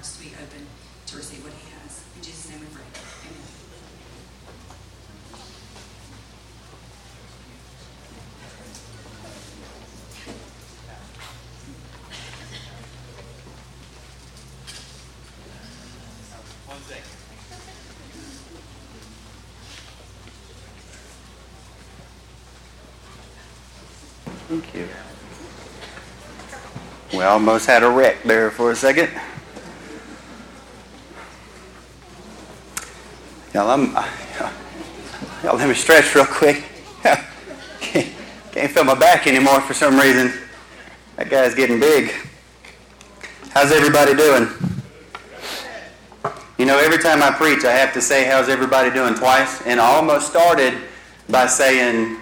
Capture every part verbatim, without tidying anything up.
hearts to be open to receive what he has. In Jesus' name we pray. Amen. One second. Thank you. We almost had a wreck there for a second. Y'all, I'm, y'all let me stretch real quick. can't, can't feel my back anymore for some reason. That guy's getting big. How's everybody doing? You know, every time I preach, I have to say, how's everybody doing twice? And I almost started by saying,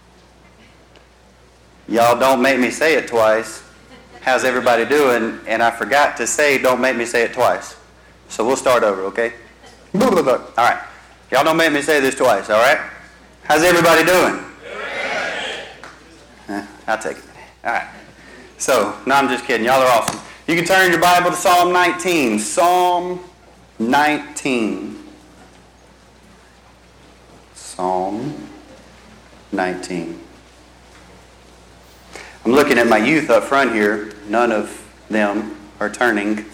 y'all don't make me say it twice. How's everybody doing? And I forgot to say, don't make me say it twice. So we'll start over, okay? All right. Y'all don't make me say this twice, all right? How's everybody doing? Eh, I'll take it. All right. So, no, I'm just kidding. Y'all are awesome. You can turn your Bible to Psalm nineteen. Psalm nineteen. Psalm nineteen. I'm looking at my youth up front here. None of them are turning.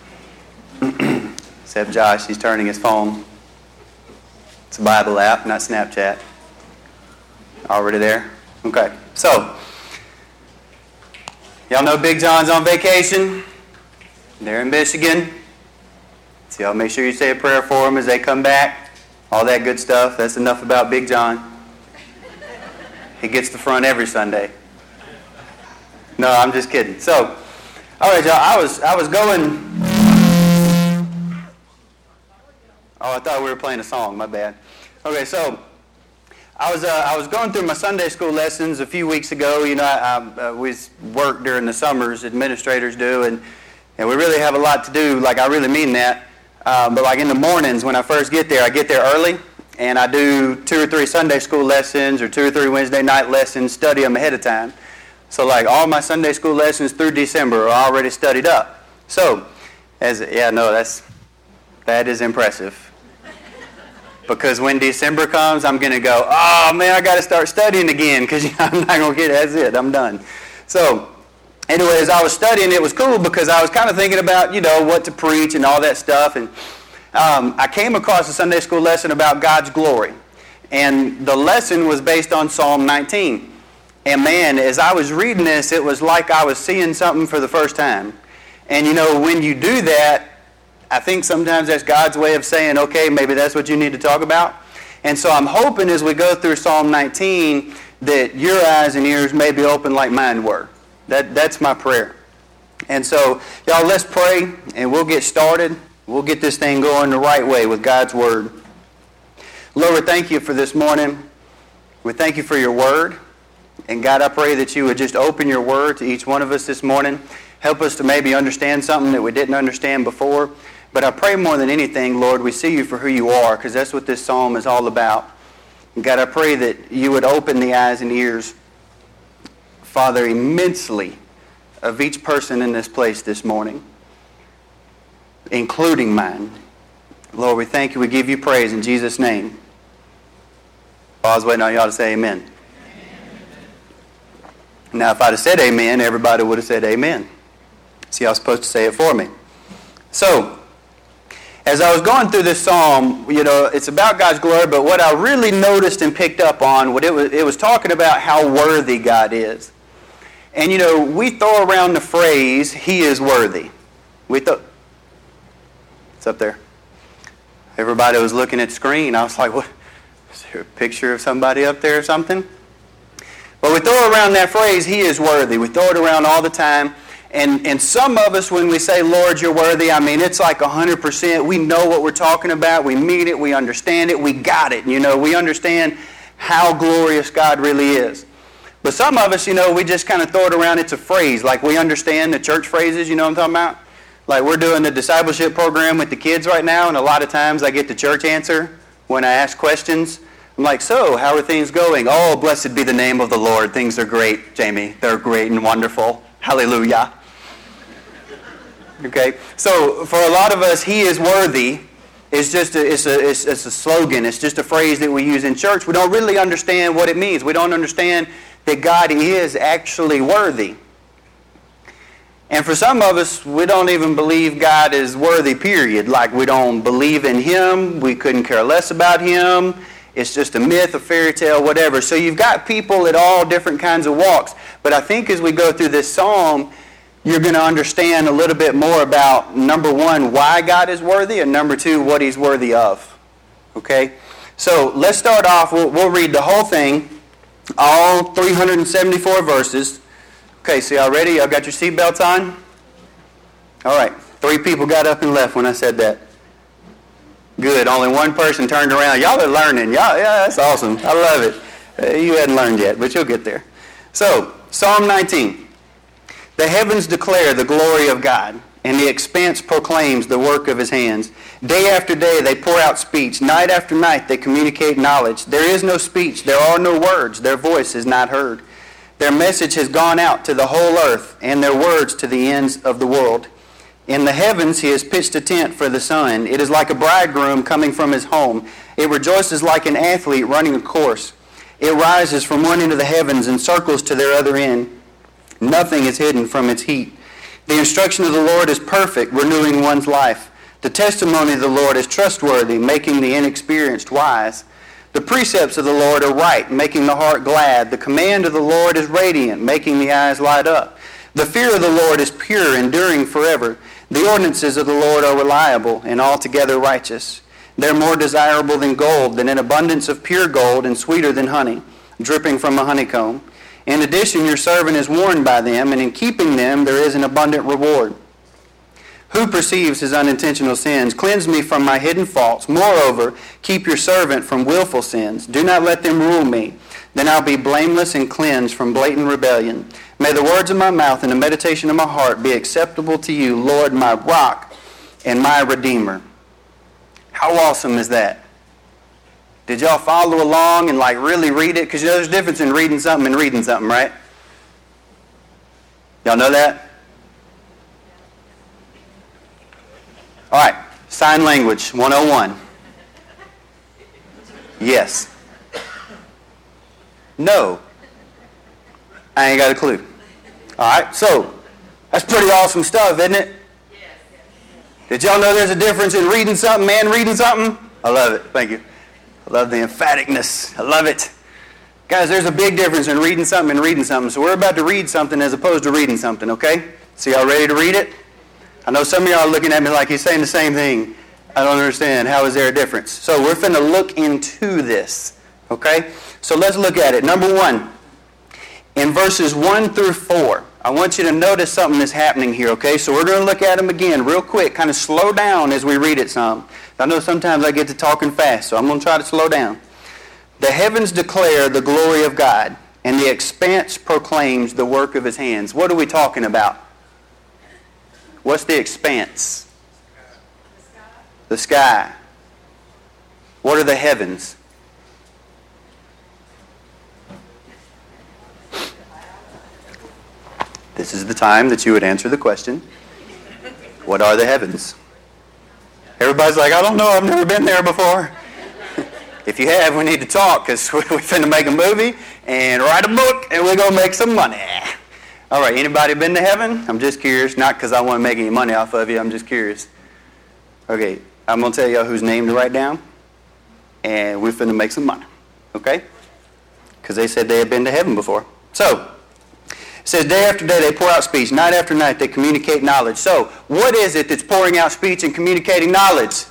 Except Josh, he's turning his phone. It's a Bible app, not Snapchat. Already there? Okay. So, y'all know Big John's on vacation. They're in Michigan. So y'all make sure you say a prayer for them as they come back. All that good stuff. That's enough about Big John. He gets the front every Sunday. No, I'm just kidding. So, all right, y'all. I was I was going. Oh, I thought we were playing a song. My bad. Okay, so I was uh, I was going through my Sunday school lessons a few weeks ago. You know, I, I uh, we work during the summers, administrators do, and and we really have a lot to do. Like I really mean that. Uh, but like in the mornings when I first get there, I get there early, and I do two or three Sunday school lessons or two or three Wednesday night lessons. Study them ahead of time. So like all my Sunday school lessons through December are already studied up. So, as yeah, no, that's that is impressive. Because when December comes, I'm going to go, oh man, I got to start studying again because you know, I'm not going to get it. That's it. I'm done. So, anyways, I was studying. It was cool because I was kind of thinking about, you know, what to preach and all that stuff. And um, I came across a Sunday school lesson about God's glory. And the lesson was based on Psalm nineteen. And man, as I was reading this, it was like I was seeing something for the first time. And you know, when you do that, I think sometimes that's God's way of saying, okay, maybe that's what you need to talk about. And so I'm hoping as we go through Psalm nineteen that your eyes and ears may be open like mine were. That, that's my prayer. And so, y'all, let's pray and we'll get started. We'll get this thing going the right way with God's Word. Lord, we thank you for this morning. We thank you for your Word. And God, I pray that you would just open your Word to each one of us this morning. Help us to maybe understand something that we didn't understand before. But I pray more than anything, Lord, we see you for who you are, because that's what this psalm is all about. And God, I pray that you would open the eyes and ears, Father, immensely of each person in this place this morning, including mine. Lord, we thank you. We give you praise in Jesus' name. I was waiting on y'all to say amen. Amen. Now, if I'd have said amen, everybody would have said amen. See, I was supposed to say it for me. So, as I was going through this psalm, you know, it's about God's glory, but what I really noticed and picked up on, what it was, it was talking about how worthy God is. And, you know, we throw around the phrase, he is worthy. We thought, it's up there. Everybody was looking at the screen. I was like, what? Is there a picture of somebody up there or something? But we throw around that phrase, he is worthy. We throw it around all the time. And and some of us, when we say, Lord, you're worthy, I mean, it's like one hundred percent. We know what we're talking about. We mean it. We understand it. We got it. You know, we understand how glorious God really is. But some of us, you know, we just kind of throw it around. It's a phrase. Like we understand the church phrases, you know what I'm talking about? Like we're doing the discipleship program with the kids right now, and a lot of times I get the church answer when I ask questions. I'm like, so, how are things going? Oh, blessed be the name of the Lord. Things are great, Jamie. They're great and wonderful. Hallelujah. Okay? So for a lot of us, He is worthy. It's just a, it's, a, it's, it's a slogan. It's just a phrase that we use in church. We don't really understand what it means. We don't understand that God is actually worthy. And for some of us, we don't even believe God is worthy, period. Like we don't believe in Him. We couldn't care less about Him. It's just a myth, a fairy tale, whatever. So you've got people at all different kinds of walks. But I think as we go through this psalm, you're going to understand a little bit more about, number one, why God is worthy, and number two, what He's worthy of. Okay? So let's start off. We'll, we'll read the whole thing, all three hundred seventy-four verses. Okay, so y'all ready? Y'all got your seatbelts on? All right. Three people got up and left when I said that. Good. Only one person turned around. Y'all are learning. Y'all, yeah, that's awesome. I love it. Uh, you hadn't learned yet, but you'll get there. So, Psalm nineteen. The heavens declare the glory of God, and the expanse proclaims the work of His hands. Day after day they pour out speech. Night after night they communicate knowledge. There is no speech. There are no words. Their voice is not heard. Their message has gone out to the whole earth, and their words to the ends of the world. In the heavens He has pitched a tent for the sun. It is like a bridegroom coming from his home. It rejoices like an athlete running a course. It rises from one end of the heavens and circles to their other end. Nothing is hidden from its heat. The instruction of the Lord is perfect, renewing one's life. The testimony of the Lord is trustworthy, making the inexperienced wise. The precepts of the Lord are right, making the heart glad. The command of the Lord is radiant, making the eyes light up. The fear of the Lord is pure, enduring forever. The ordinances of the Lord are reliable and altogether righteous. They're more desirable than gold, than an abundance of pure gold, and sweeter than honey, dripping from a honeycomb. In addition, your servant is warned by them, and in keeping them there is an abundant reward. Who perceives his unintentional sins? Cleanse me from my hidden faults. Moreover, keep your servant from willful sins. Do not let them rule me. Then I'll be blameless and cleansed from blatant rebellion. May the words of my mouth and the meditation of my heart be acceptable to you, Lord, my rock and my redeemer. How awesome is that? Did y'all follow along and like really read it? Because you know there's a difference in reading something and reading something, right? Y'all know that? All right, sign language one oh one. Yes. No. I ain't got a clue. All right, so that's pretty awesome stuff, isn't it? Did y'all know there's a difference in reading something and reading something? I love it. Thank you. I love the emphaticness. I love it. Guys, there's a big difference in reading something and reading something. So we're about to read something as opposed to reading something, okay? So y'all ready to read it? I know some of y'all are looking at me like he's saying the same thing. I don't understand. How is there a difference? So we're finna look into this, okay? So let's look at it. Number one, in verses one through four, I want you to notice something that's happening here, okay? So we're going to look at them again real quick, kind of slow down as we read it some. I know sometimes I get to talking fast, so I'm going to try to slow down. The heavens declare the glory of God, and the expanse proclaims the work of His hands. What are we talking about? What's the expanse? The sky. What are the heavens? This is the time that you would answer the question, what are the heavens? Everybody's like, I don't know, I've never been there before. If you have, we need to talk, because we're finna make a movie and write a book, and we're going to make some money. All right, anybody been to heaven? I'm just curious, not because I want to make any money off of you, I'm just curious. Okay, I'm going to tell you whose name to write down, and we're finna make some money, okay? Because they said they had been to heaven before. So, it says day after day they pour out speech. Night after night they communicate knowledge. So what is it that's pouring out speech and communicating knowledge?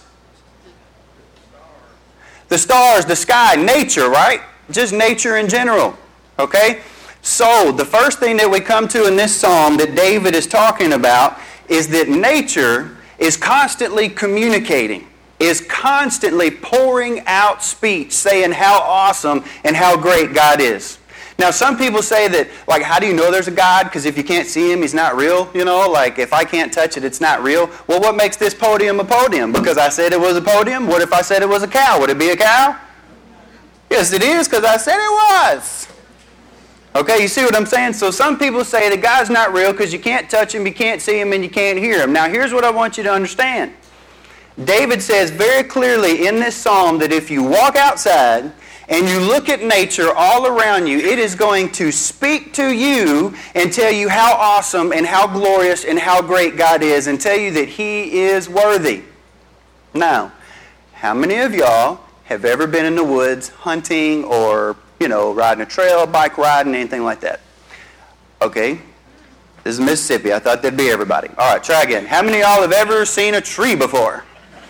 The stars, the sky, nature, right? Just nature in general. Okay? So the first thing that we come to in this psalm that David is talking about is that nature is constantly communicating, is constantly pouring out speech, saying how awesome and how great God is. Now, some people say that, like, how do you know there's a God? Because if you can't see Him, He's not real, you know? Like, if I can't touch it, it's not real. Well, what makes this podium a podium? Because I said it was a podium? What if I said it was a cow? Would it be a cow? Yes, it is, because I said it was. Okay, you see what I'm saying? So some people say that God's not real because you can't touch Him, you can't see Him, and you can't hear Him. Now here's what I want you to understand. David says very clearly in this psalm that if you walk outside and you look at nature all around you, it is going to speak to you and tell you how awesome and how glorious and how great God is and tell you that He is worthy. Now, how many of y'all have ever been in the woods hunting or, you know, riding a trail, bike riding, anything like that? Okay. This is Mississippi. I thought that'd be everybody. All right, try again. How many of y'all have ever seen a tree before?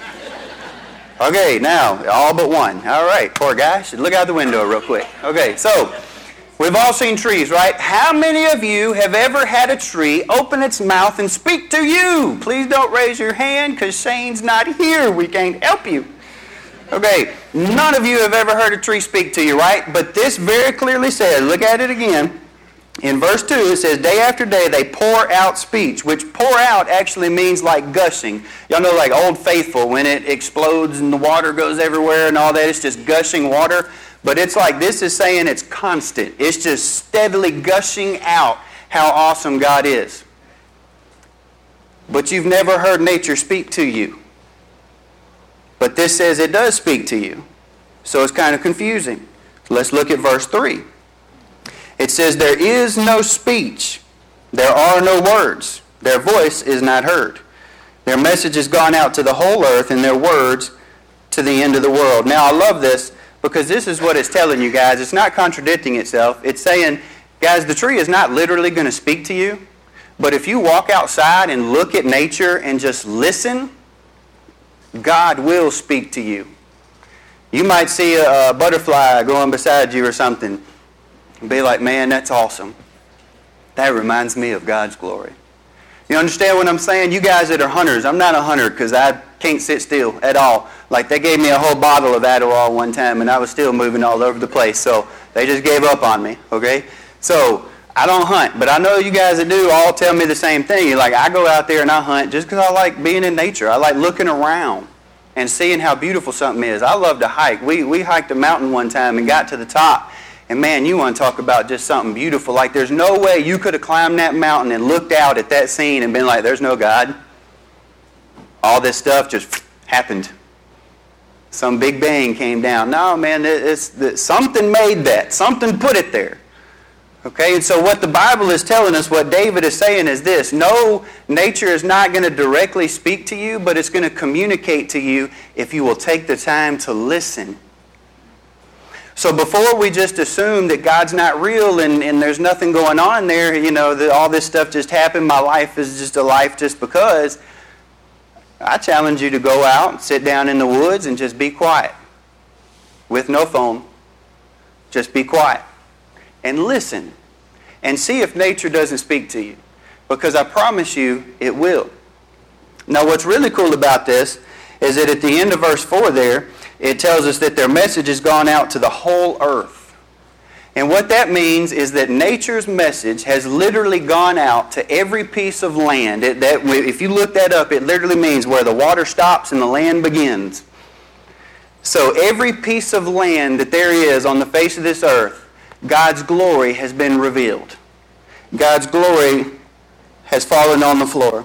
Okay, now, all but one. All right, poor guy. Should look out the window real quick. Okay, so we've all seen trees, right? How many of you have ever had a tree open its mouth and speak to you? Please don't raise your hand because Shane's not here. We can't help you. Okay, none of you have ever heard a tree speak to you, right? But this very clearly says, look at it again. In verse two, it says, day after day they pour out speech, which pour out actually means like gushing. Y'all know like Old Faithful, when it explodes and the water goes everywhere and all that, it's just gushing water. But it's like this is saying it's constant. It's just steadily gushing out how awesome God is. But you've never heard nature speak to you. But this says it does speak to you. So it's kind of confusing. Let's look at verse three. It says, there is no speech. There are no words. Their voice is not heard. Their message has gone out to the whole earth and their words to the end of the world. Now, I love this because this is what it's telling you guys. It's not contradicting itself. It's saying, guys, the tree is not literally going to speak to you. But if you walk outside and look at nature and just listen, God will speak to you. You might see a, a butterfly going beside you or something. And be like, man, that's awesome. That reminds me of God's glory. You understand what I'm saying? You guys that are hunters, I'm not a hunter because I can't sit still at all. Like they gave me a whole bottle of Adderall one time and I was still moving all over the place. So they just gave up on me, okay? So I don't hunt, but I know you guys that do all tell me the same thing. You're like, I go out there and I hunt just because I like being in nature. I like looking around and seeing how beautiful something is. I love to hike. We, we hiked a mountain one time and got to the top. And man, you want to talk about just something beautiful. Like there's no way you could have climbed that mountain and looked out at that scene and been like, there's no God. All this stuff just happened. Some big bang came down. No, man, it's, it's, something made that. Something put it there. Okay, and so what the Bible is telling us, what David is saying is this. No, nature is not going to directly speak to you, but it's going to communicate to you if you will take the time to listen. So before we just assume that God's not real and, and there's nothing going on there, you know, that all this stuff just happened, my life is just a life just because, I challenge you to go out, sit down in the woods and just be quiet. With no phone. Just be quiet. And listen. And see if nature doesn't speak to you. Because I promise you, it will. Now what's really cool about this is that at the end of verse four there, it tells us that their message has gone out to the whole earth. And what that means is that nature's message has literally gone out to every piece of land. It, that, if you look that up, it literally means where the water stops and the land begins. So every piece of land that there is on the face of this earth, God's glory has been revealed. God's glory has fallen on the floor.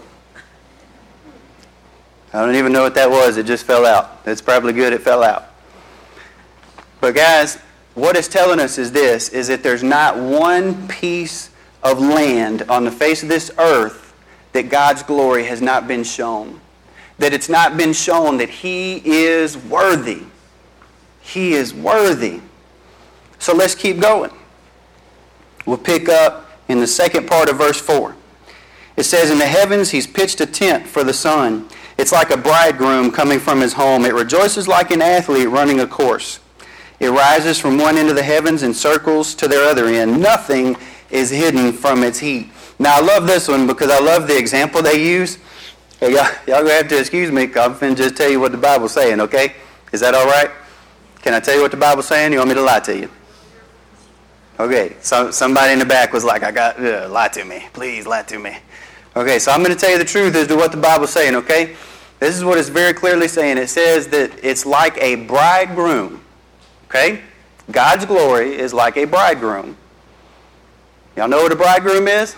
I don't even know what that was. It just fell out. It's probably good it fell out. But guys, what it's telling us is this, is that there's not one piece of land on the face of this earth that God's glory has not been shown. That it's not been shown that He is worthy. He is worthy. So let's keep going. We'll pick up in the second part of verse four. It says, in the heavens He's pitched a tent for the sun. It's like a bridegroom coming from his home. It rejoices like an athlete running a course. It rises from one end of the heavens and circles to their other end. Nothing is hidden from its heat. Now, I love this one because I love the example they use. Hey, y'all, y'all going to have to excuse me because I'm going to just tell you what the Bible's saying, okay? Is that all right? Can I tell you what the Bible's saying? You want me to lie to you? Okay, so somebody in the back was like, I got, uh, lie to me. Please, lie to me. Okay, so I'm going to tell you the truth as to what the Bible's saying, okay? This is what it's very clearly saying. It says that it's like a bridegroom, okay? God's glory is like a bridegroom. Y'all know what a bridegroom is?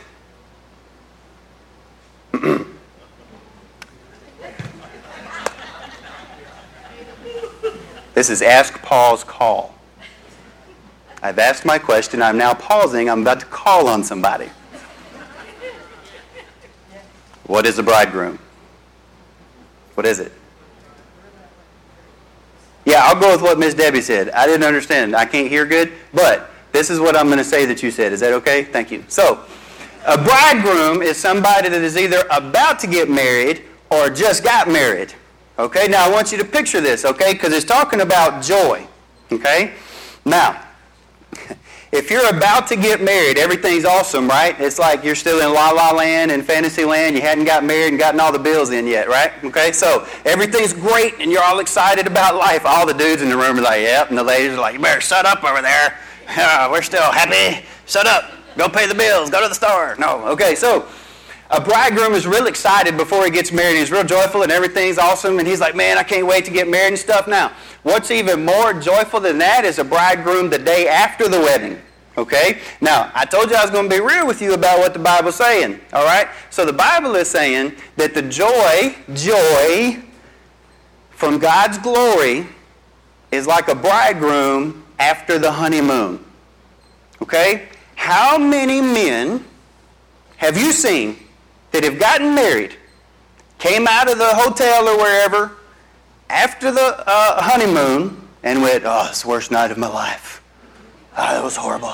This is Ask Paul's call. I've asked my question. I'm now pausing. I'm about to call on somebody. What is a bridegroom? What is it? Yeah, I'll go with what Miss Debbie said. I didn't understand. I can't hear good, but this is what I'm going to say that you said. Is that okay? Thank you. So, a bridegroom is somebody that is either about to get married or just got married. Okay? Now, I want you to picture this, okay? Because it's talking about joy. Okay? Now, if you're about to get married, everything's awesome, right? It's like you're still in La La Land and Fantasy Land. You hadn't got married and gotten all the bills in yet, right? Okay, so everything's great and you're all excited about life. All the dudes in the room are like, yep, and the ladies are like, you better shut up over there. Uh, we're still happy. Shut up. Go pay the bills. Go to the store. No, okay, so a bridegroom is real excited before he gets married. He's real joyful and everything's awesome. And he's like, man, I can't wait to get married and stuff. Now, what's even more joyful than that is a bridegroom the day after the wedding. Okay? Now, I told you I was going to be real with you about what the Bible's saying. All right? So the Bible is saying that the joy, joy from God's glory is like a bridegroom after the honeymoon. Okay? How many men have you seen that have gotten married, came out of the hotel or wherever after the uh, honeymoon and went, oh, it's the worst night of my life. Oh, that was horrible.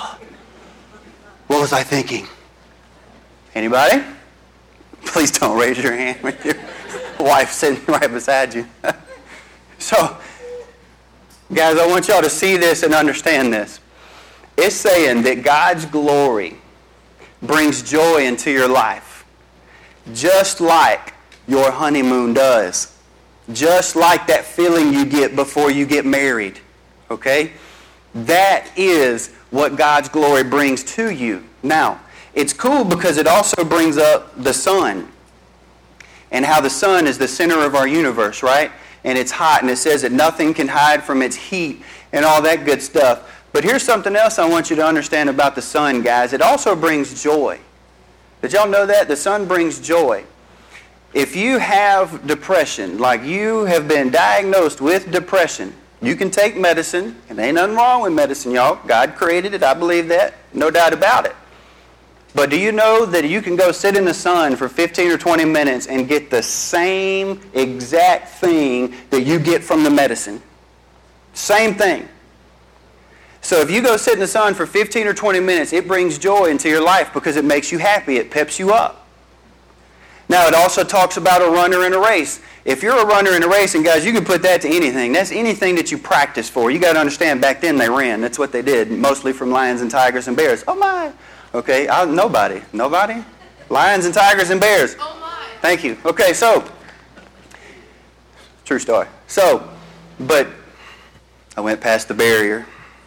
What was I thinking? Anybody? Please don't raise your hand with your wife sitting right beside you. So, guys, I want y'all to see this and understand this. It's saying that God's glory brings joy into your life, just like your honeymoon does, just like that feeling you get before you get married. Okay? That is what God's glory brings to you. Now, it's cool because it also brings up the sun and how the sun is the center of our universe, right? And it's hot, and it says that nothing can hide from its heat and all that good stuff. But here's something else I want you to understand about the sun, guys. It also brings joy. Did y'all know that? The sun brings joy. If you have depression, like you have been diagnosed with depression, you can take medicine, and there ain't nothing wrong with medicine, y'all. God created it, I believe that, no doubt about it. But do you know that you can go sit in the sun for fifteen or twenty minutes and get the same exact thing that you get from the medicine? Same thing. So if you go sit in the sun for fifteen or twenty minutes, it brings joy into your life because it makes you happy. It peps you up. Now, it also talks about a runner in a race. If you're a runner in a race, and guys, you can put that to anything. That's anything that you practice for. You got to understand, back then they ran. That's what they did, mostly from lions and tigers and bears. Oh, my. Okay, I, nobody. Nobody? Lions and tigers and bears. Oh, my. Thank you. Okay, so, true story. So, but I went past the barrier.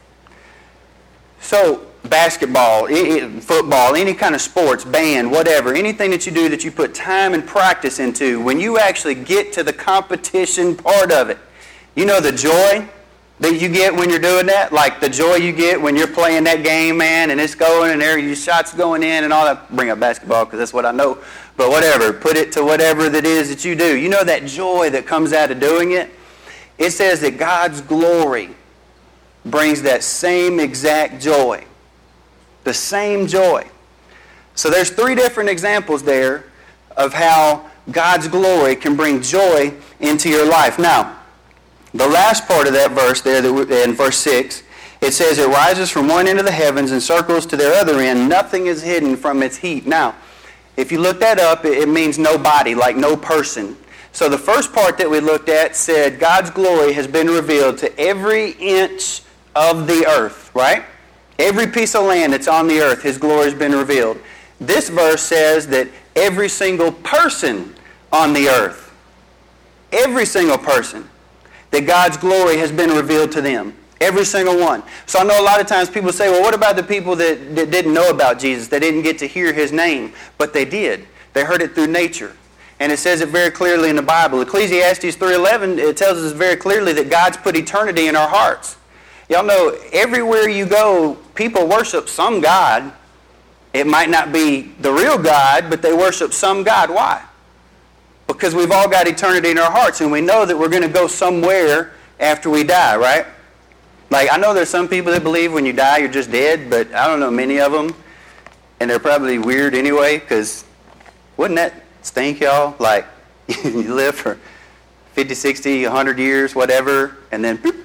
So, basketball, football, any kind of sports, band, whatever, anything that you do that you put time and practice into, when you actually get to the competition part of it, you know the joy that you get when you're doing that? Like the joy you get when you're playing that game, man, and it's going and there your shots going in and all that. Bring up basketball because that's what I know. But whatever, put it to whatever that is that you do. You know that joy that comes out of doing it? It says that God's glory brings that same exact joy. The same joy. So there's three different examples there of how God's glory can bring joy into your life. Now, the last part of that verse there, in verse six, it says, it rises from one end of the heavens and circles to their other end. Nothing is hidden from its heat. Now, if you look that up, it means nobody, like no person. So the first part that we looked at said God's glory has been revealed to every inch of the earth, right? Every piece of land that's on the earth, His glory has been revealed. This verse says that every single person on the earth, every single person, that God's glory has been revealed to them. Every single one. So I know a lot of times people say, well, what about the people that, that didn't know about Jesus? They didn't get to hear His name. But they did. They heard it through nature. And it says it very clearly in the Bible. Ecclesiastes three eleven, it tells us very clearly that God's put eternity in our hearts. Y'all know, everywhere you go, people worship some God. It might not be the real God, but they worship some God. Why? Because we've all got eternity in our hearts, and we know that we're going to go somewhere after we die, right? Like, I know there's some people that believe when you die you're just dead, but I don't know many of them, and they're probably weird anyway, because wouldn't that stink, y'all? Like, you live for fifty, sixty, a hundred years, whatever, and then, boop,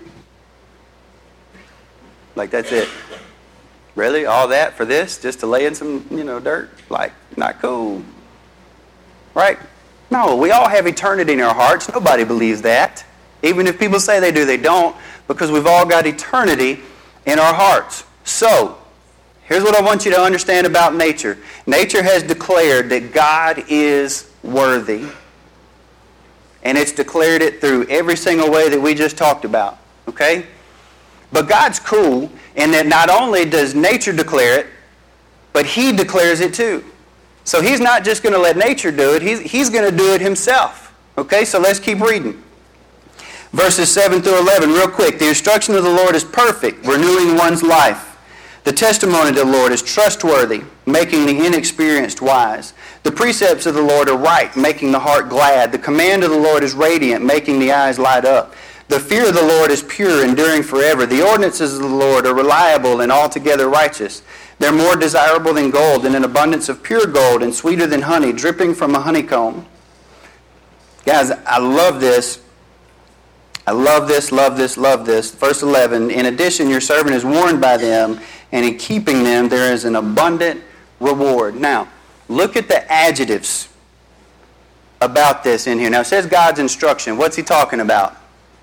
like, that's it. Really? All that for this? Just to lay in some, you know, dirt? Like, not cool. Right? No, we all have eternity in our hearts. Nobody believes that. Even if people say they do, they don't, because we've all got eternity in our hearts. So, here's what I want you to understand about nature. Nature has declared that God is worthy. And it's declared it through every single way that we just talked about. Okay? But God's cool in that not only does nature declare it, but He declares it too. So He's not just going to let nature do it, He's, he's going to do it Himself. Okay, so let's keep reading. Verses seven through eleven, real quick. The instruction of the Lord is perfect, renewing one's life. The testimony of the Lord is trustworthy, making the inexperienced wise. The precepts of the Lord are right, making the heart glad. The command of the Lord is radiant, making the eyes light up. The fear of the Lord is pure, enduring forever. The ordinances of the Lord are reliable and altogether righteous. They're more desirable than gold, and an abundance of pure gold, and sweeter than honey, dripping from a honeycomb. Guys, I love this. I love this, love this, love this. Verse eleven, in addition, your servant is warned by them, and in keeping them there is an abundant reward. Now, look at the adjectives about this in here. Now, it says God's instruction. What's He talking about?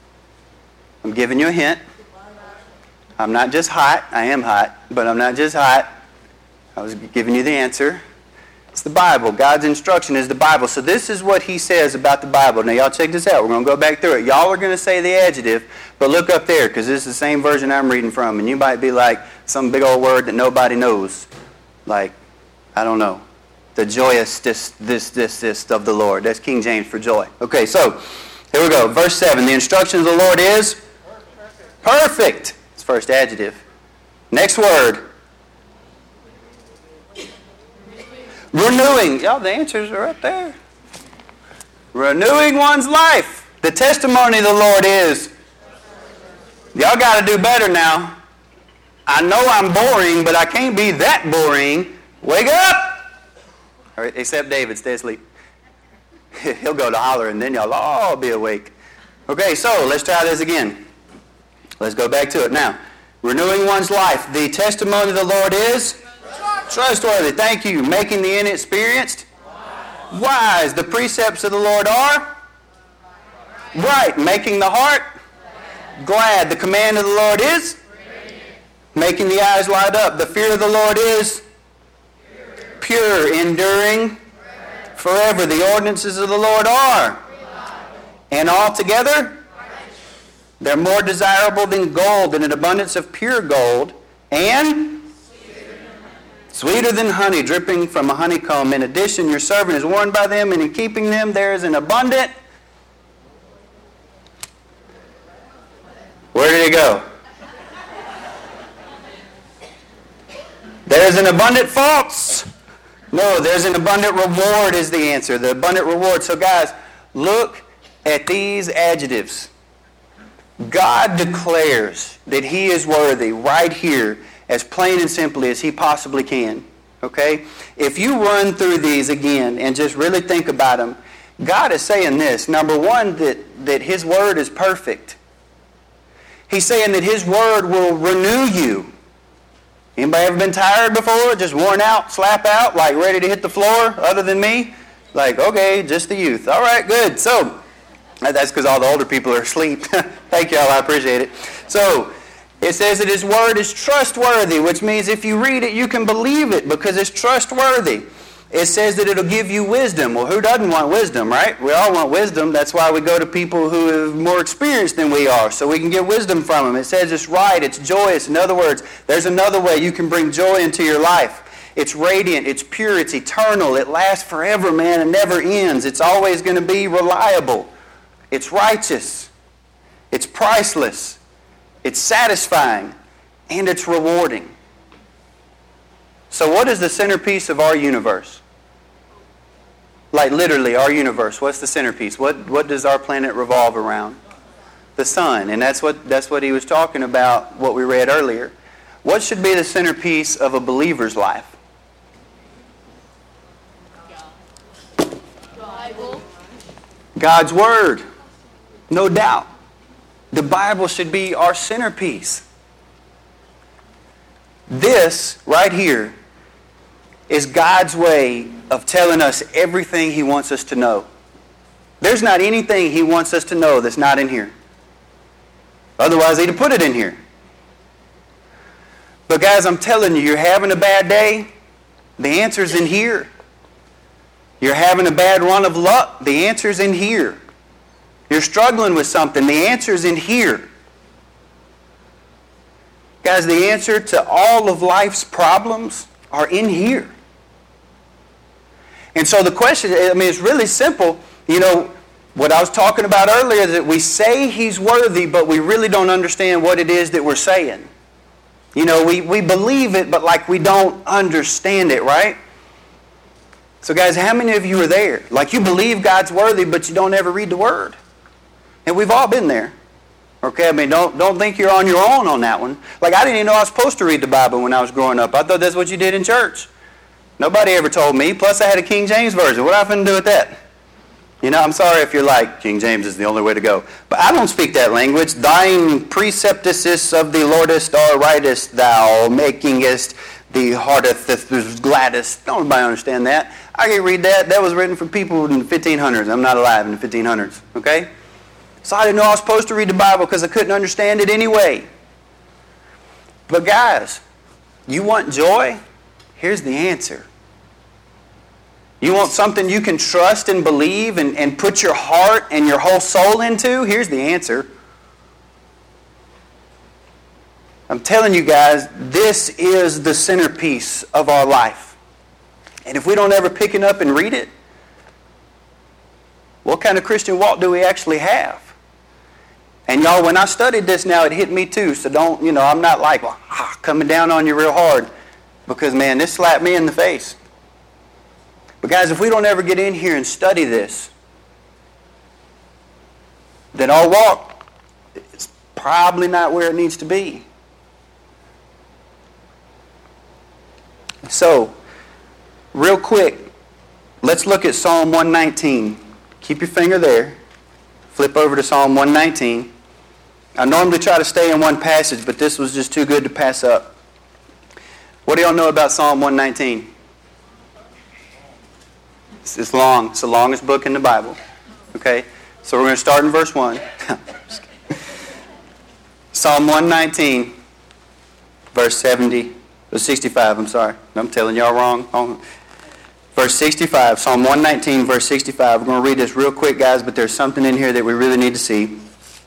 I'm giving you a hint. I'm not just hot. I am hot, but I'm not just hot. I was giving you the answer. It's the Bible. God's instruction is the Bible. So this is what He says about the Bible. Now, y'all check this out. We're going to go back through it. Y'all are going to say the adjective, but look up there, because this is the same version I'm reading from, and you might be like some big old word that nobody knows. Like, I don't know. The joyous this, this, this, this of the Lord. That's King James for joy. Okay, so here we go. Verse seven. The instruction of the Lord is perfect. It's first adjective. Next word. Renewing. Y'all, the answers are up there. Renewing one's life. The testimony of the Lord is. Y'all got to do better now. I know I'm boring, but I can't be that boring. Wake up! All right, except David, stay asleep. He'll go to holler, and then y'all all be awake. Okay, so let's try this again. Let's go back to it now. Renewing one's life. The testimony of the Lord is trustworthy. Thank you. Making the inexperienced wise. Wise. The precepts of the Lord are right. Making the heart glad. Glad. The command of the Lord is making the eyes light up. The fear of the Lord is pure, enduring forever. The ordinances of the Lord are and altogether they're more desirable than gold, and an abundance of pure gold, and sweeter than honey, dripping from a honeycomb. In addition, your servant is warned by them, and in keeping them there is an abundant. Where did it go? There's an abundant faults. No, there's an abundant reward is the answer. The abundant reward. So guys, look at these adjectives. God declares that He is worthy right here as plain and simply as He possibly can. Okay? If you run through these again and just really think about them, God is saying this. Number one, that, that His Word is perfect. He's saying that His Word will renew you. Anybody ever been tired before? Just worn out, slap out, like ready to hit the floor other than me? Like, okay, just the youth. All right, good. So, that's because all the older people are asleep. Thank y'all, I appreciate it. So, it says that His Word is trustworthy, which means if you read it, you can believe it because it's trustworthy. It says that it'll give you wisdom. Well, who doesn't want wisdom, right? We all want wisdom. That's why we go to people who are more experienced than we are, so we can get wisdom from them. It says it's right, it's joyous. In other words, there's another way you can bring joy into your life. It's radiant, it's pure, it's eternal. It lasts forever, man, and never ends. It's always going to be reliable. It's righteous. It's priceless. It's satisfying. And it's rewarding. So what is the centerpiece of our universe? Like literally, our universe. What's the centerpiece? What what does our planet revolve around? The sun. And that's what that's what he was talking about, what we read earlier. What should be the centerpiece of a believer's life? Bible. God's Word. No doubt. The Bible should be our centerpiece. This right here is God's way of telling us everything He wants us to know. There's not anything He wants us to know that's not in here. Otherwise, He'd have put it in here. But guys, I'm telling you, you're having a bad day, the answer's in here. You're having a bad run of luck, the answer's in here. You're struggling with something, the answer's in here. Guys, the answer to all of life's problems are in here. And so the question, I mean, it's really simple. You know, what I was talking about earlier is that we say He's worthy, but we really don't understand what it is that we're saying. You know, we, we believe it, but like we don't understand it, right? So guys, how many of you are there? Like you believe God's worthy, but you don't ever read the Word. And we've all been there. Okay, I mean, don't don't think you're on your own on that one. Like I didn't even know I was supposed to read the Bible when I was growing up. I thought that's what you did in church. Nobody ever told me. Plus I had a King James version. What am I going to do with that? You know, I'm sorry if you're like, King James is the only way to go. But I don't speak that language. Thine preceptus of the Lordest are rightest thou, makingest the hearteth gladdest. Don't nobody understand that. I can read that. That was written for people in the fifteen hundreds. I'm not alive in the fifteen hundreds. Okay? So I didn't know I was supposed to read the Bible because I couldn't understand it anyway. But guys, you want joy? Here's the answer. You want something you can trust and believe and, and put your heart and your whole soul into? Here's the answer. I'm telling you guys, this is the centerpiece of our life. And if we don't ever pick it up and read it, what kind of Christian walk do we actually have? And y'all, when I studied this now, it hit me too. So don't, you know, I'm not like, well, ah, coming down on you real hard. Because, man, this slapped me in the face. But guys, if we don't ever get in here and study this, then our walk is probably not where it needs to be. So, real quick, let's look at Psalm one nineteen. Keep your finger there. Flip over to Psalm one nineteen. I normally try to stay in one passage, but this was just too good to pass up. What do y'all know about Psalm one nineteen? It's long. It's the longest book in the Bible. Okay? So we're going to start in verse one. Psalm one nineteen, verse seventy, verse sixty-five, I'm sorry. I'm telling y'all wrong. Verse sixty-five, Psalm one nineteen, verse sixty-five. We're going to read this real quick, guys, but there's something in here that we really need to see.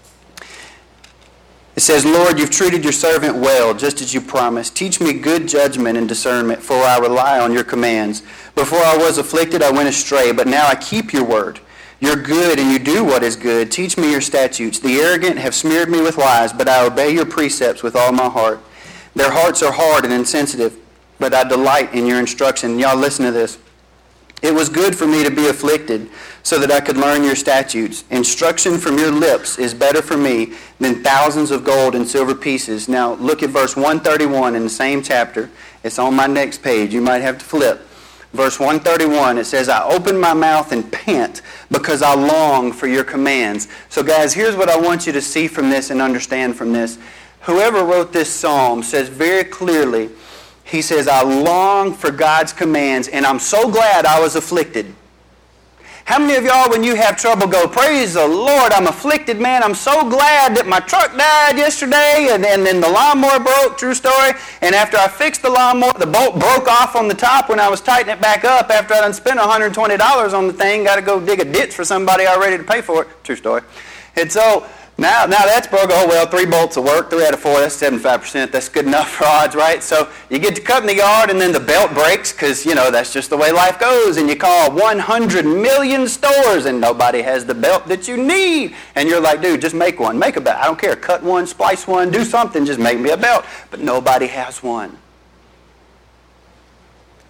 It says, Lord, you've treated your servant well, just as you promised. Teach me good judgment and discernment, for I rely on your commands. Before I was afflicted, I went astray, but now I keep your word. You're good, and you do what is good. Teach me your statutes. The arrogant have smeared me with lies, but I obey your precepts with all my heart. Their hearts are hard and insensitive, but I delight in your instruction. Y'all listen to this. It was good for me to be afflicted so that I could learn your statutes. Instruction from your lips is better for me than thousands of gold and silver pieces. Now look at verse one thirty-one in the same chapter. It's on my next page. You might have to flip. Verse one thirty-one, it says, I open my mouth and pant because I long for your commands. So guys, here's what I want you to see from this and understand from this. Whoever wrote this psalm says very clearly, he says, I long for God's commands, and I'm so glad I was afflicted. How many of y'all, when you have trouble, go, praise the Lord, I'm afflicted, man. I'm so glad that my truck died yesterday, and, and then the lawnmower broke, true story. And after I fixed the lawnmower, the bolt broke off on the top when I was tightening it back up after I done spent one hundred twenty dollars on the thing. Got to go dig a ditch for somebody already to pay for it. True story. And so, Now, now that's broke. Oh, well, three bolts will work. Three out of four, that's seventy-five percent. That's good enough for odds, right? So you get to cut in the yard, and then the belt breaks because, you know, that's just the way life goes. And you call one hundred million stores, and nobody has the belt that you need. And you're like, dude, just make one. Make a belt. I don't care. Cut one, splice one, do something. Just make me a belt. But nobody has one.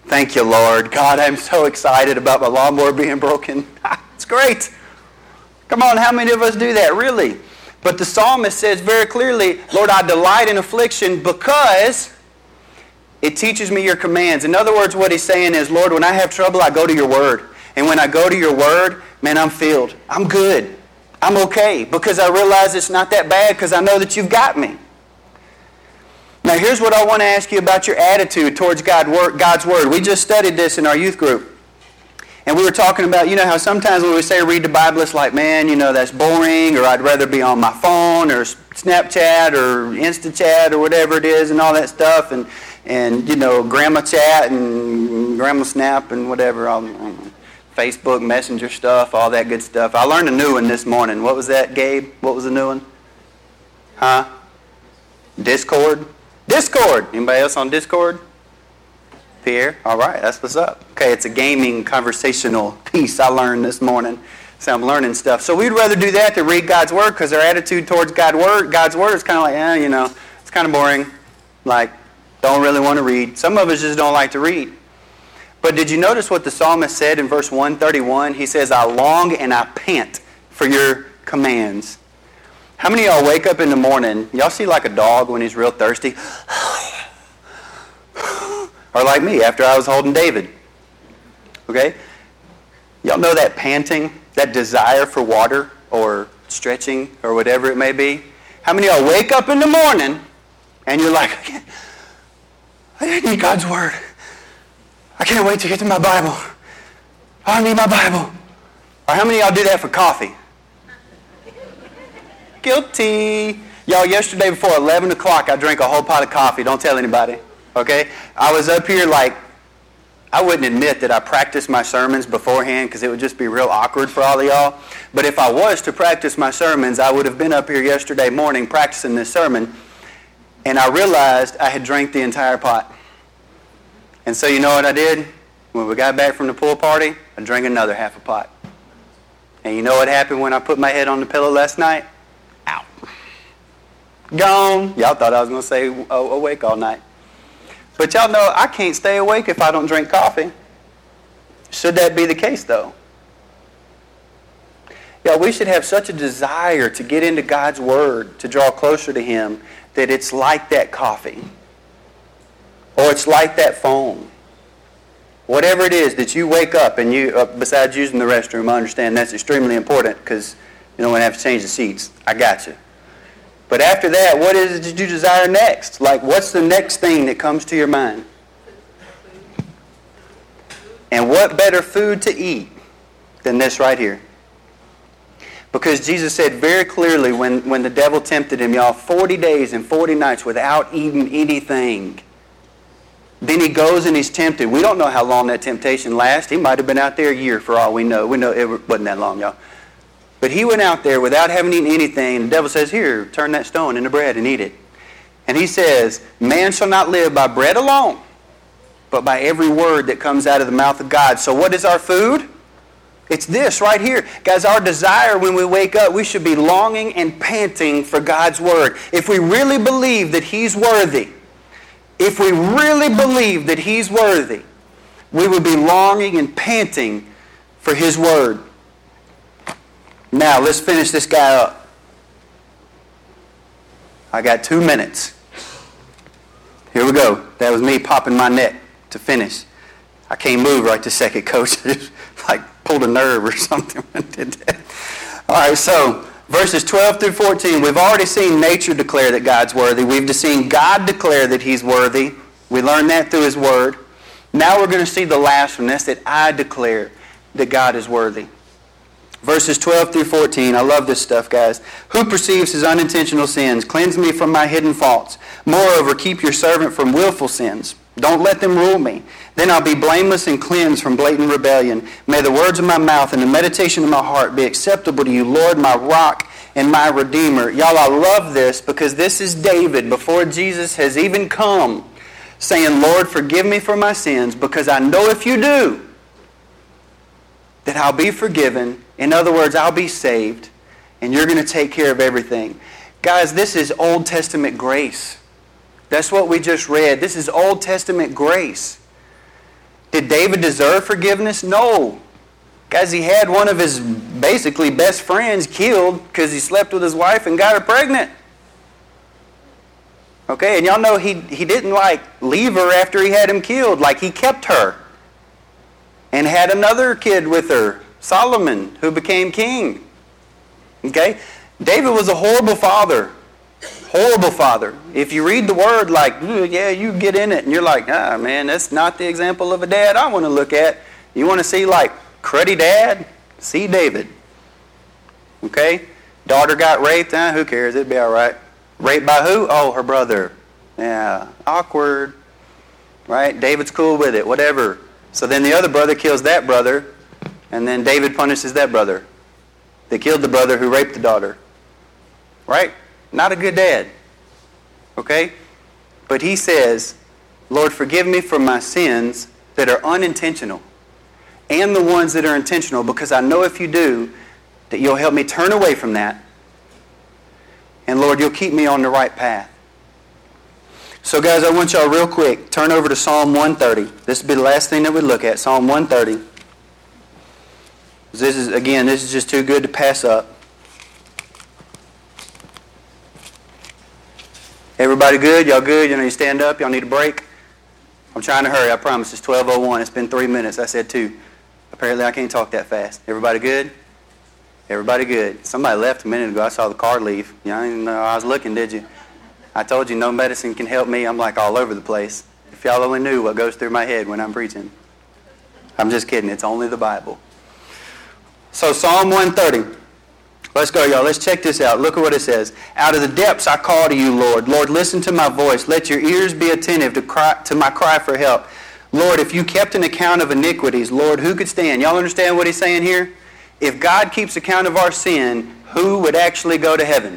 Thank you, Lord. God, I'm so excited about my lawnmower being broken. It's great. Come on, how many of us do that, really? But the psalmist says very clearly, Lord, I delight in affliction because it teaches me your commands. In other words, what he's saying is, Lord, when I have trouble, I go to your word. And when I go to your word, man, I'm filled. I'm good. I'm okay because I realize it's not that bad because I know that you've got me. Now, here's what I want to ask you about your attitude towards God's Word. We just studied this in our youth group. And we were talking about, you know, how sometimes when we say read the Bible, it's like, man, you know, that's boring, or I'd rather be on my phone, or Snapchat, or InstaChat, or whatever it is, and all that stuff, and, and you know, Grandma Chat, and Grandma Snap, and whatever, all, Facebook Messenger stuff, all that good stuff. I learned a new one this morning. What was that, Gabe? What was the new one? Huh? Discord? Discord! Anybody else on Discord? Pierre? All right, that's what's up. Okay, it's a gaming conversational piece I learned this morning. So I'm learning stuff. So we'd rather do that than read God's Word because our attitude towards God's Word, God's Word is kind of like, eh, you know, it's kind of boring. Like, don't really want to read. Some of us just don't like to read. But did you notice what the psalmist said in verse one thirty-one? He says, I long and I pant for your commands. How many of y'all wake up in the morning, y'all see like a dog when he's real thirsty? Or like me after I was holding David. Okay? Y'all know that panting, that desire for water or stretching or whatever it may be? How many of y'all wake up in the morning and you're like, I, can't, I need God's Word. I can't wait to get to my Bible. I need my Bible. Or how many of y'all do that for coffee? Guilty. Y'all, yesterday before eleven o'clock, I drank a whole pot of coffee. Don't tell anybody. Okay? I was up here like, I wouldn't admit that I practiced my sermons beforehand because it would just be real awkward for all of y'all. But if I was to practice my sermons, I would have been up here yesterday morning practicing this sermon. And I realized I had drank the entire pot. And so you know what I did? When we got back from the pool party, I drank another half a pot. And you know what happened when I put my head on the pillow last night? Out. Gone. Y'all thought I was going to say oh, awake all night. But y'all know I can't stay awake if I don't drink coffee. Should that be the case, though? Yeah, we should have such a desire to get into God's Word, to draw closer to Him, that it's like that coffee. Or it's like that phone. Whatever it is that you wake up and you, uh, besides using the restroom, I understand that's extremely important because you don't want to have to change the seats. I got you. But after that, what is it that you desire next? Like, what's the next thing that comes to your mind? And what better food to eat than this right here? Because Jesus said very clearly when, when the devil tempted him, y'all, forty days and forty nights without eating anything. Then he goes and he's tempted. We don't know how long that temptation lasts. He might have been out there a year for all we know. We know it wasn't that long, y'all. But he went out there without having eaten anything. The devil says, here, turn that stone into bread and eat it. And he says, man shall not live by bread alone, but by every word that comes out of the mouth of God. So what is our food? It's this right here. Guys, our desire when we wake up, we should be longing and panting for God's Word. If we really believe that He's worthy, if we really believe that He's worthy, we would be longing and panting for His Word. Now, let's finish this guy up. I got two minutes. Here we go. That was me popping my neck to finish. I can't move right this second, Coach. Like pulled a nerve or something when I did that. All right, so verses twelve through fourteen. We've already seen nature declare that God's worthy. We've seen God declare that He's worthy. We learned that through His Word. Now we're going to see the last one. That's that I declare that God is worthy. Verses twelve through fourteen. I love this stuff, guys. Who perceives his unintentional sins? Cleanse me from my hidden faults. Moreover, keep your servant from willful sins. Don't let them rule me. Then I'll be blameless and cleansed from blatant rebellion. May the words of my mouth and the meditation of my heart be acceptable to you, Lord, my rock and my redeemer. Y'all, I love this because this is David before Jesus has even come saying, Lord, forgive me for my sins because I know if you do, that I'll be forgiven. In other words, I'll be saved, and you're going to take care of everything. Guys, this is Old Testament grace. That's what we just read. This is Old Testament grace. Did David deserve forgiveness? No. Guys, he had one of his basically best friends killed because he slept with his wife and got her pregnant. Okay, and y'all know he, he didn't like leave her after he had him killed. Like, he kept her and had another kid with her, Solomon, who became king. Okay? David was a horrible father. Horrible father. If you read the word like, yeah, you get in it, and you're like, ah, man, that's not the example of a dad I want to look at. You want to see like cruddy dad? See David. Okay? Daughter got raped, eh, who cares? It'd be all right. Raped by who? Oh, her brother. Yeah, awkward. Right? David's cool with it, whatever. So then the other brother kills that brother, and then David punishes that brother. They killed the brother who raped the daughter. Right? Not a good dad. Okay? But he says, Lord, forgive me for my sins that are unintentional and the ones that are intentional, because I know if you do, that you'll help me turn away from that. And Lord, you'll keep me on the right path. So guys, I want y'all real quick, turn over to Psalm one thirty. This will be the last thing that we look at, Psalm one thirty. This is, again, this is just too good to pass up. Everybody good? Y'all good? You know, you stand up? Y'all need a break? I'm trying to hurry, I promise. It's twelve oh one. It's been three minutes. I said two. Apparently I can't talk that fast. Everybody good? Everybody good. Somebody left a minute ago. I saw the car leave. You know, I didn't know I was looking, did you? I told you no medicine can help me. I'm like all over the place. If y'all only knew what goes through my head when I'm preaching. I'm just kidding. It's only the Bible. So Psalm one thirty. Let's go, y'all. Let's check this out. Look at what it says. Out of the depths I call to you, Lord. Lord, listen to my voice. Let your ears be attentive to cry, to my cry for help. Lord, if you kept an account of iniquities, Lord, who could stand? Y'all understand what he's saying here? If God keeps account of our sin, who would actually go to heaven?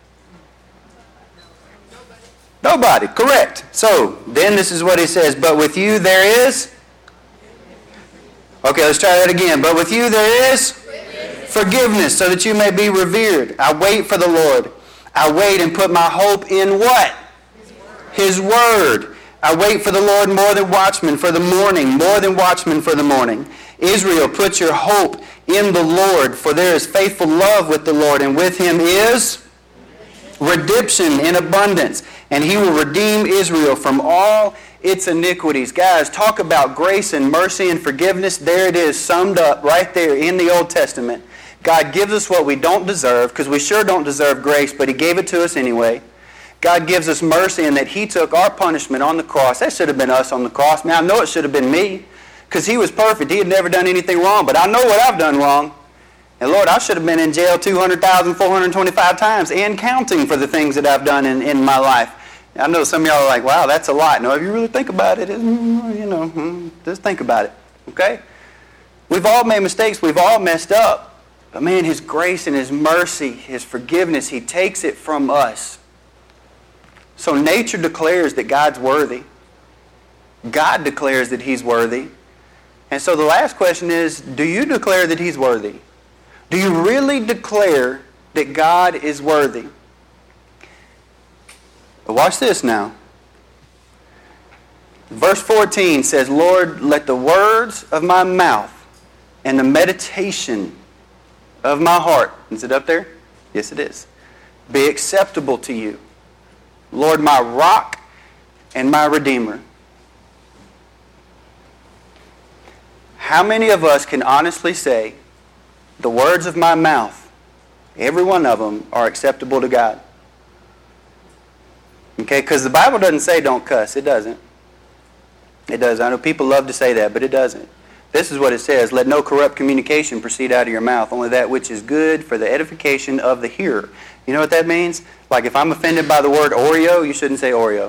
Nobody. Correct. So, then this is what he says. But with you there is? Okay, let's try that again. But with you there is? Forgiveness, so that you may be revered. I wait for the Lord. I wait and put my hope in what? His word. His word. I wait for the Lord more than watchmen for the morning, more than watchmen for the morning. Israel, put your hope in the Lord, for there is faithful love with the Lord, and with him is redemption in abundance, and he will redeem Israel from all its iniquities. Guys, talk about grace and mercy and forgiveness. There it is, summed up right there in the Old Testament. God gives us what we don't deserve, because we sure don't deserve grace, but he gave it to us anyway. God gives us mercy in that he took our punishment on the cross. That should have been us on the cross. Man, I know it should have been me, because he was perfect. He had never done anything wrong, but I know what I've done wrong. And Lord, I should have been in jail two hundred thousand four hundred twenty-five times and counting for the things that I've done in, in my life. I know some of y'all are like, wow, that's a lot. No, if you really think about it, it you know, just think about it, okay? We've all made mistakes. We've all messed up. But man, his grace and his mercy, his forgiveness, he takes it from us. So nature declares that God's worthy. God declares that he's worthy. And so the last question is, do you declare that he's worthy? Do you really declare that God is worthy? But watch this now. Verse fourteen says, Lord, let the words of my mouth and the meditation of my heart, is it up there? Yes, it is. Be acceptable to you. Lord, my rock and my redeemer. How many of us can honestly say, the words of my mouth, every one of them, are acceptable to God? Okay, because the Bible doesn't say don't cuss. It doesn't. It does. I know people love to say that, but it doesn't. This is what it says. Let no corrupt communication proceed out of your mouth, only that which is good for the edification of the hearer. You know what that means? Like if I'm offended by the word Oreo, you shouldn't say Oreo.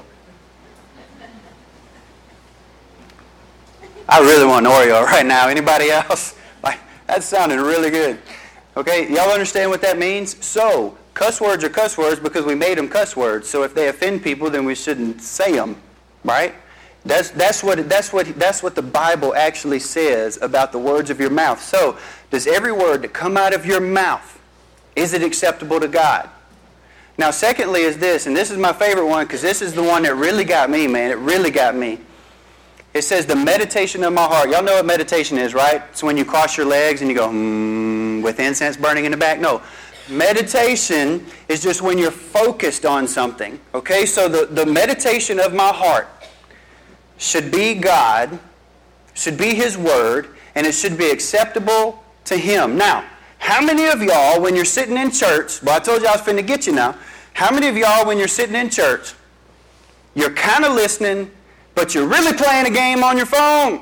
I really want an Oreo right now. Anybody else? Like, that's sounding really good. Okay, y'all understand what that means? So, cuss words are cuss words because we made them cuss words. So if they offend people, then we shouldn't say them, right? That's that's what that's what that's what the Bible actually says about the words of your mouth. So, does every word that come out of your mouth, is it acceptable to God? Now, secondly is this, and this is my favorite one because this is the one that really got me, man. It really got me. It says the meditation of my heart. Y'all know what meditation is, right? It's when you cross your legs and you go, hmm, with incense burning in the back. No. Meditation is just when you're focused on something. Okay, so the, the meditation of my heart should be God, should be His Word, and it should be acceptable to Him. Now, how many of y'all, when you're sitting in church, well, I told you I was finna get you now. How many of y'all, when you're sitting in church, you're kind of listening, but you're really playing a game on your phone?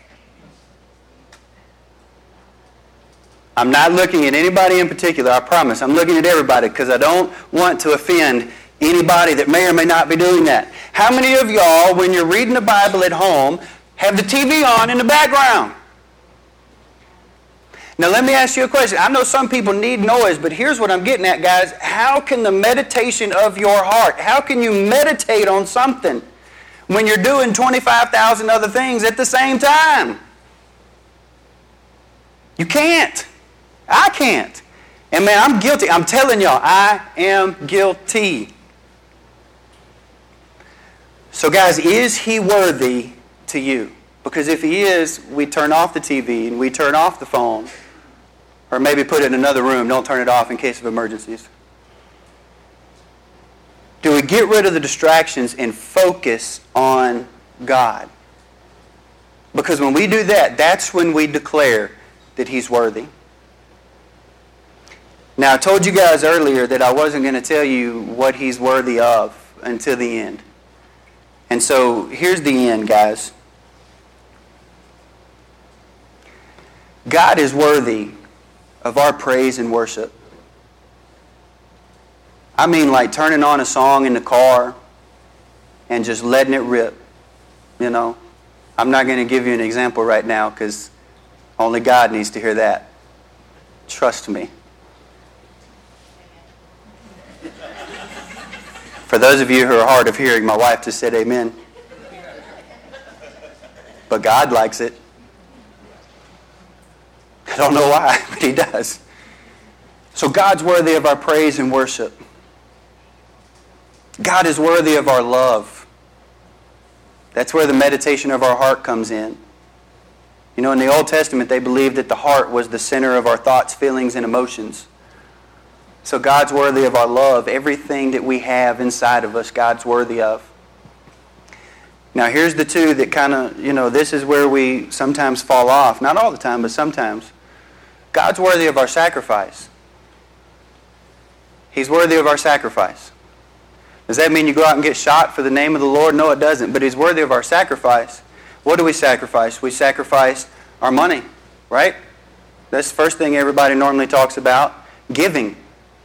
I'm not looking at anybody in particular, I promise. I'm looking at everybody because I don't want to offend anybody that may or may not be doing that. How many of y'all, when you're reading the Bible at home, have the T V on in the background? Now let me ask you a question. I know some people need noise, but here's what I'm getting at, guys. How can the meditation of your heart, how can you meditate on something when you're doing twenty-five thousand other things at the same time? You can't. I can't. And man, I'm guilty. I'm telling y'all, I am guilty. So guys, is He worthy to you? Because if He is, we turn off the T V and we turn off the phone. Or maybe put it in another room. Don't turn it off in case of emergencies. Do we get rid of the distractions and focus on God? Because when we do that, that's when we declare that He's worthy. Now, I told you guys earlier that I wasn't going to tell you what He's worthy of until the end. And so, here's the end, guys. God is worthy of our praise and worship. I mean, like turning on a song in the car and just letting it rip. You know, I'm not going to give you an example right now because only God needs to hear that. Trust me. For those of you who are hard of hearing, my wife just said amen. But God likes it. I don't know why, but He does. So God's worthy of our praise and worship. God is worthy of our love. That's where the meditation of our heart comes in. You know, in the Old Testament, they believed that the heart was the center of our thoughts, feelings, and emotions. So God's worthy of our love. Everything that we have inside of us, God's worthy of. Now, here's the two that kind of, you know, this is where we sometimes fall off. Not all the time, but sometimes. God's worthy of our sacrifice. He's worthy of our sacrifice. Does that mean you go out and get shot for the name of the Lord? No, it doesn't. But He's worthy of our sacrifice. What do we sacrifice? We sacrifice our money, right? That's the first thing everybody normally talks about. Giving.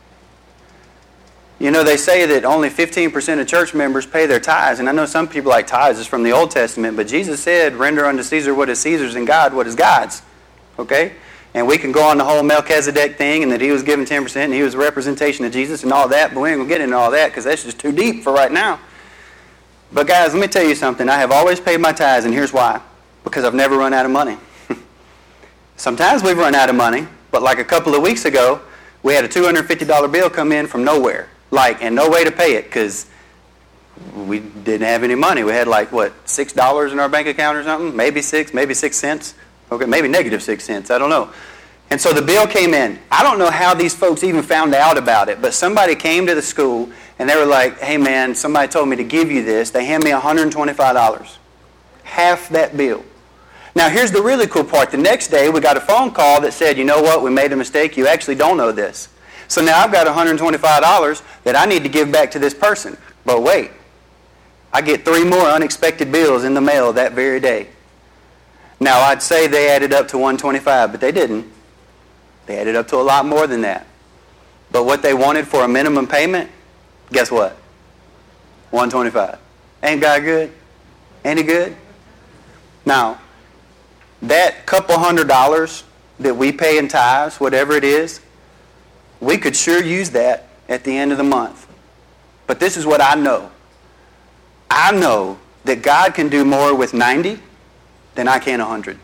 You know, they say that only fifteen percent of church members pay their tithes. And I know some people like tithes is from the Old Testament, but Jesus said, render unto Caesar what is Caesar's and God what is God's. Okay? And we can go on the whole Melchizedek thing and that he was given ten percent and he was a representation of Jesus and all that, but we ain't going to get into all that because that's just too deep for right now. But guys, let me tell you something. I have always paid my tithes, and here's why. Because I've never run out of money. Sometimes we've run out of money, but like a couple of weeks ago, we had a two hundred fifty dollars bill come in from nowhere. Like, and no way to pay it because we didn't have any money. We had like, what, six dollars in our bank account or something? Maybe six, maybe six cents. Okay, maybe negative six cents. I don't know. And so the bill came in. I don't know how these folks even found out about it, but somebody came to the school and they were like, hey man, somebody told me to give you this. They hand me one hundred twenty-five dollars. Half that bill. Now here's the really cool part. The next day we got a phone call that said, you know what, we made a mistake. You actually don't owe this. So now I've got one hundred twenty-five dollars that I need to give back to this person. But wait, I get three more unexpected bills in the mail that very day. Now I'd say they added up to one hundred twenty-five dollars, but they didn't. They added up to a lot more than that. But what they wanted for a minimum payment, guess what? one hundred twenty-five dollars. Ain't God good? Ain't He good? Now, that couple hundred dollars that we pay in tithes, whatever it is, we could sure use that at the end of the month. But this is what I know. I know that God can do more with ninety than I can one hundred.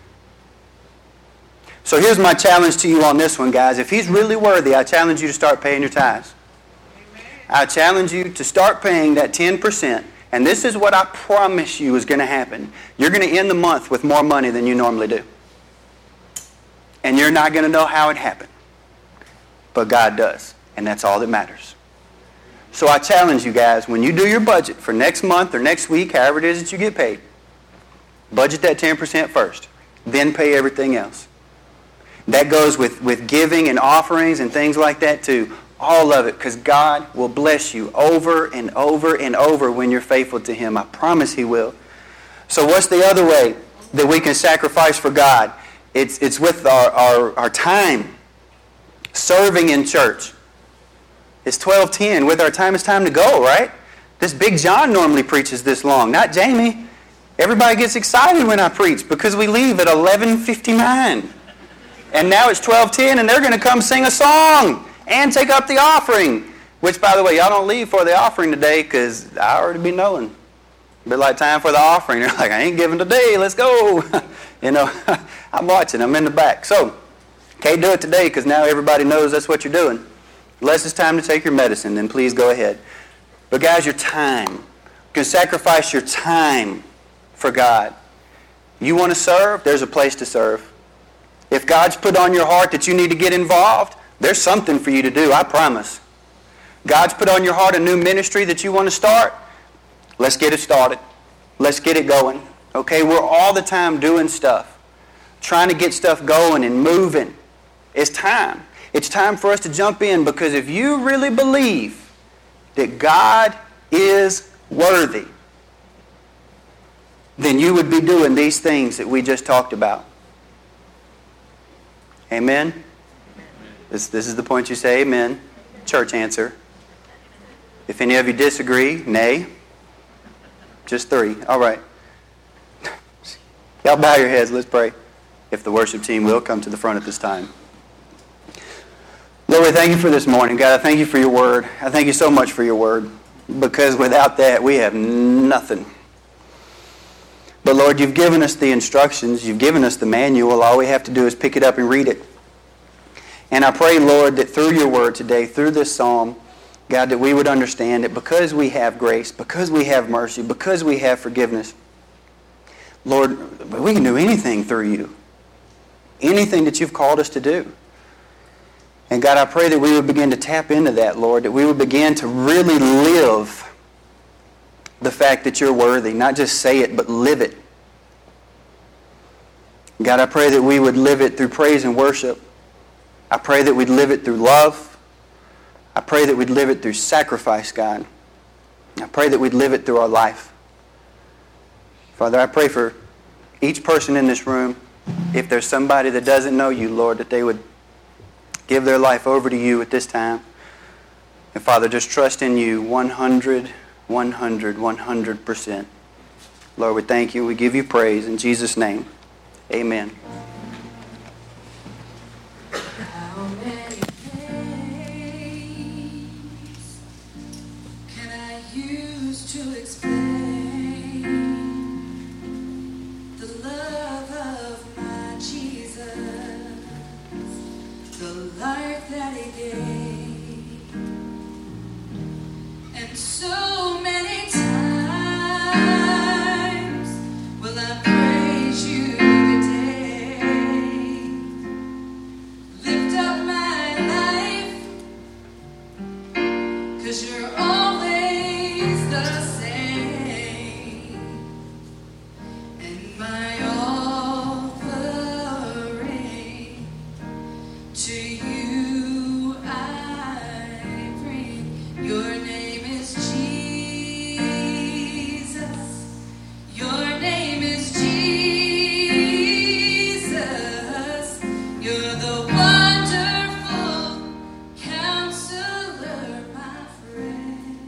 So here's my challenge to you on this one, guys. If He's really worthy, I challenge you to start paying your tithes. I challenge you to start paying that ten percent And this is what I promise you is going to happen. You're going to end the month with more money than you normally do. And you're not going to know how it happened. But God does. And that's all that matters. So I challenge you guys, when you do your budget for next month or next week, however it is that you get paid, budget that ten percent first. Then pay everything else. That goes with, with giving and offerings and things like that too. All of it, because God will bless you over and over and over when you're faithful to Him. I promise He will. So what's the other way that we can sacrifice for God? It's, it's with our, our, our time. Serving in church. It's twelve ten. With our time, it's time to go, right? This Big John normally preaches this long, not Jamie. Everybody gets excited when I preach because we leave at eleven fifty-nine. And now it's twelve ten and they're going to come sing a song and take up the offering. Which, by the way, y'all don't leave for the offering today because I already be knowing. A bit like time for the offering. They're like, I ain't giving today, let's go. You know, I'm watching, I'm in the back. So, can't do it today because now everybody knows that's what you're doing. Unless it's time to take your medicine, then please go ahead. But guys, your time. You can sacrifice your time for God. You want to serve? There's a place to serve. If God's put on your heart that you need to get involved, there's something for you to do, I promise. God's put on your heart a new ministry that you want to start? Let's get it started. Let's get it going. Okay, we're all the time doing stuff. Trying to get stuff going and moving. It's time. It's time for us to jump in because if you really believe that God is worthy, then you would be doing these things that we just talked about. Amen? This, this is the point you say amen. Church answer. If any of you disagree, nay. Just three. All right. Y'all bow your heads. Let's pray. If the worship team will come to the front at this time. Lord, we thank you for this morning. God, I thank you for your word. I thank you so much for your word. Because without that, we have nothing. But Lord, you've given us the instructions. You've given us the manual. All we have to do is pick it up and read it. And I pray, Lord, that through your word today, through this psalm, God, that we would understand that because we have grace, because we have mercy, because we have forgiveness, Lord, we can do anything through you. Anything that you've called us to do. And God, I pray that we would begin to tap into that, Lord, that we would begin to really live the fact that you're worthy. Not just say it, but live it. God, I pray that we would live it through praise and worship. I pray that we'd live it through love. I pray that we'd live it through sacrifice, God. I pray that we'd live it through our life. Father, I pray for each person in this room, if there's somebody that doesn't know you, Lord, that they would give their life over to you at this time. And Father, just trust in you one hundred, one hundred, one hundred percent. Lord, we thank you. We give you praise. In Jesus' name, amen. How many ways can I use to explain the love of my Jesus, the life that he gave, and so many times will I praise you today. Lift up my life, 'cause you're always the same, and my offering to you I bring. Your name is Jesus. Your name is Jesus. You're the wonderful counselor, my friend.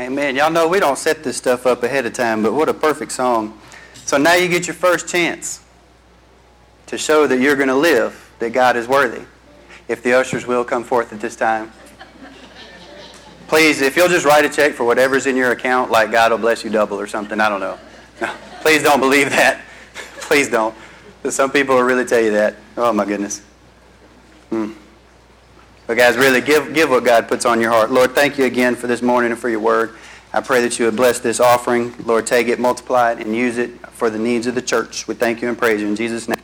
Amen. Y'all know we don't set this stuff up ahead of time, but what a perfect song. So now you get your first chance to show that you're going to live, that God is worthy. If the ushers will come forth at this time. Please, if you'll just write a check for whatever's in your account, like God will bless you double or something, I don't know. No, please don't believe that. Please don't. But some people will really tell you that. Oh my goodness. Hmm. But guys, really give, give what God puts on your heart. Lord, thank you again for this morning and for your word. I pray that you would bless this offering. Lord, take it, multiply it, and use it for the needs of the church. We thank you and praise you in Jesus' name.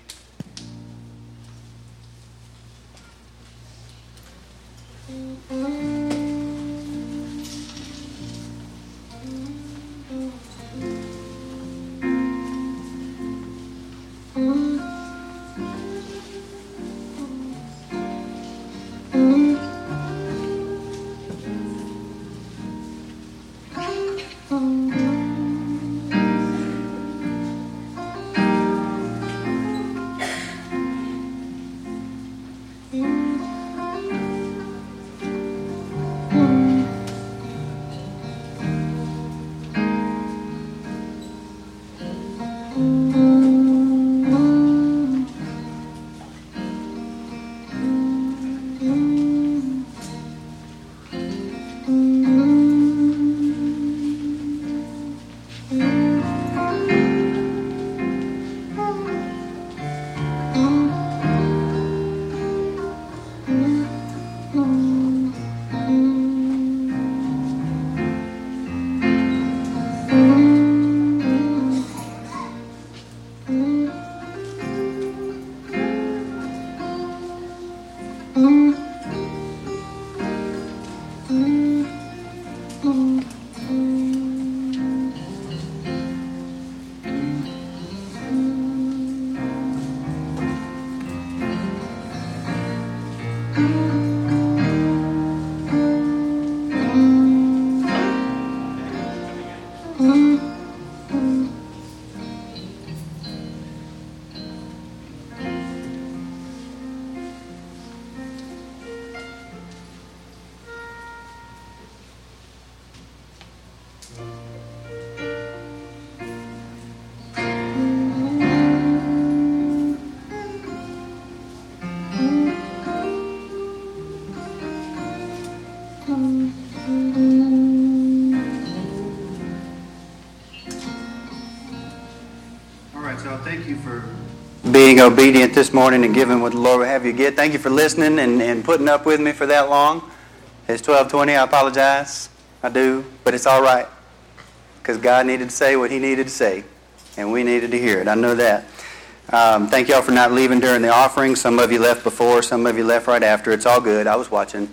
Being obedient this morning and giving what the Lord would have you get. Thank you for listening and, and putting up with me for that long. It's twelve twenty. I apologize. I do. But it's all right. Because God needed to say what he needed to say. And we needed to hear it. I know that. Um, thank y'all for not leaving during the offering. Some of you left before. Some of you left right after. It's all good. I was watching.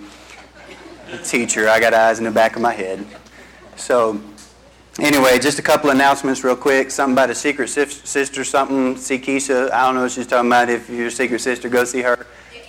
Teacher, I got eyes in the back of my head. So... Anyway, just a couple announcements real quick. Something about a secret sister, something. See Keisha. I don't know what she's talking about. If you're a secret sister, go see her.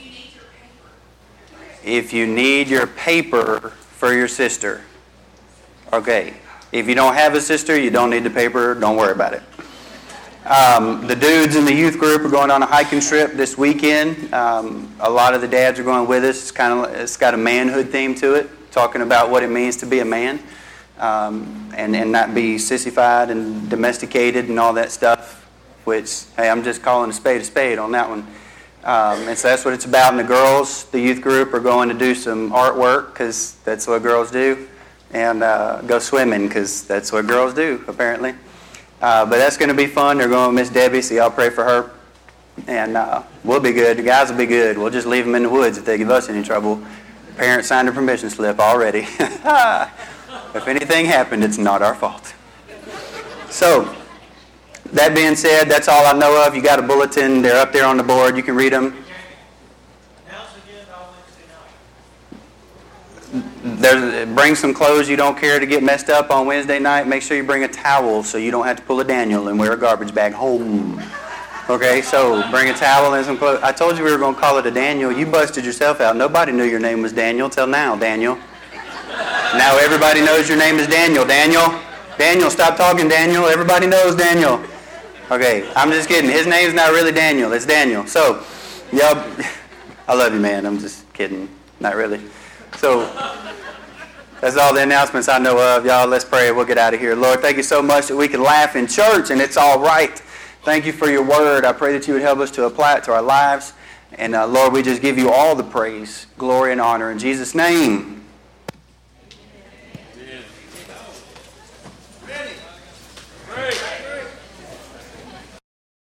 If you need your paper for your sister. Okay. If you don't have a sister, you don't need the paper. Don't worry about it. Um, the dudes in the youth group are going on a hiking trip this weekend. Um, a lot of the dads are going with us. It's kind of it's got a manhood theme to it, talking about what it means to be a man. Um, and, and not be sissified and domesticated and all that stuff, which, hey, I'm just calling a spade a spade on that one. Um, and so that's what it's about. And the girls, the youth group, are going to do some artwork because that's what girls do, and uh, go swimming because that's what girls do, apparently. Uh, but that's going to be fun. They're going with Miss Debbie, so y'all pray for her. And uh, we'll be good. The guys will be good. We'll just leave them in the woods if they give us any trouble. Parents signed a permission slip already. If anything happened, it's not our fault. So, that being said, that's all I know of. You got a bulletin. They're up there on the board. You can read them. There's, bring some clothes you don't care to get messed up on Wednesday night. Make sure you bring a towel so you don't have to pull a Daniel and wear a garbage bag home. Okay, so bring a towel and some clothes. I told you we were going to call it a Daniel. You busted yourself out. Nobody knew your name was Daniel till now, Daniel. Now everybody knows your name is Daniel. Daniel? Daniel, stop talking, Daniel. Everybody knows Daniel. Okay, I'm just kidding. His name's not really Daniel. It's Daniel. So, y'all, I love you, man. I'm just kidding. Not really. So, That's all the announcements I know of. Y'all, let's pray. We'll get out of here. Lord, thank you so much that we can laugh in church and it's all right. Thank you for your word. I pray that you would help us to apply it to our lives. And uh, Lord, we just give you all the praise, glory, and honor. In Jesus' name.